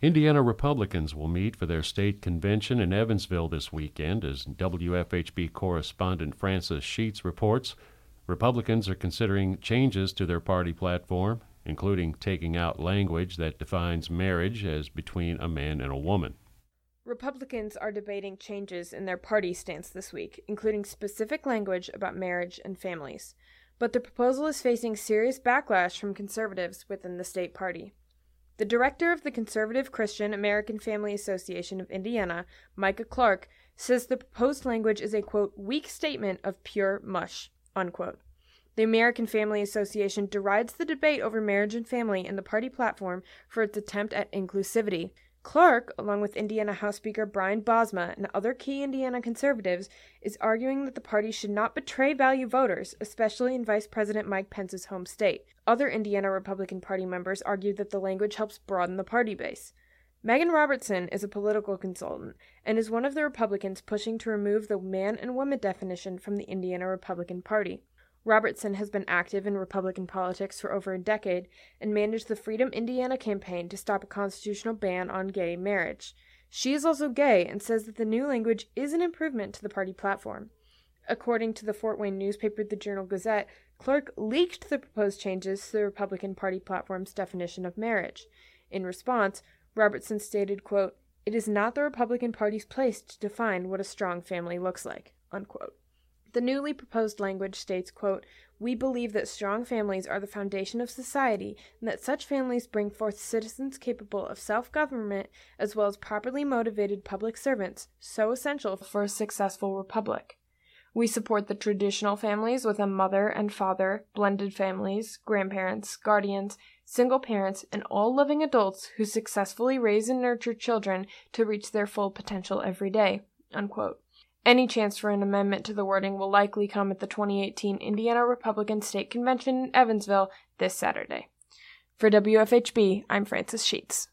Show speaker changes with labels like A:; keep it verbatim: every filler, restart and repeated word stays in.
A: Indiana Republicans will meet for their state convention in Evansville this weekend. As W F H B correspondent Francis Sheets reports, Republicans are considering changes to their party platform, including taking out language that defines marriage as between a man and a woman.
B: Republicans are debating changes in their party stance this week, including specific language about marriage and families. But the proposal is facing serious backlash from conservatives within the state party. The director of the Conservative Christian American Family Association of Indiana, Micah Clark, says the proposed language is a, quote, weak statement of pure mush, unquote. The American Family Association derides the debate over marriage and family in the party platform for its attempt at inclusivity. Clark, along with Indiana House Speaker Brian Bosma and other key Indiana conservatives, is arguing that the party should not betray value voters, especially in Vice President Mike Pence's home state. Other Indiana Republican Party members argue that the language helps broaden the party base. Megan Robertson is a political consultant and is one of the Republicans pushing to remove the man and woman definition from the Indiana Republican Party. Robertson has been active in Republican politics for over a decade and managed the Freedom Indiana campaign to stop a constitutional ban on gay marriage. She is also gay and says that the new language is an improvement to the party platform. According to the Fort Wayne newspaper The Journal-Gazette, Clark leaked the proposed changes to the Republican Party platform's definition of marriage. In response, Robertson stated, quote, "It is not the Republican Party's place to define what a strong family looks like," unquote. The newly proposed language states, quote, "We believe that strong families are the foundation of society and that such families bring forth citizens capable of self-government as well as properly motivated public servants, so essential for a successful republic. We support the traditional families with a mother and father, blended families, grandparents, guardians, single parents, and all living adults who successfully raise and nurture children to reach their full potential every day," unquote. Any chance for an amendment to the wording will likely come at the twenty eighteen Indiana Republican State Convention in Evansville this Saturday. For W F H B, I'm Francis Sheets.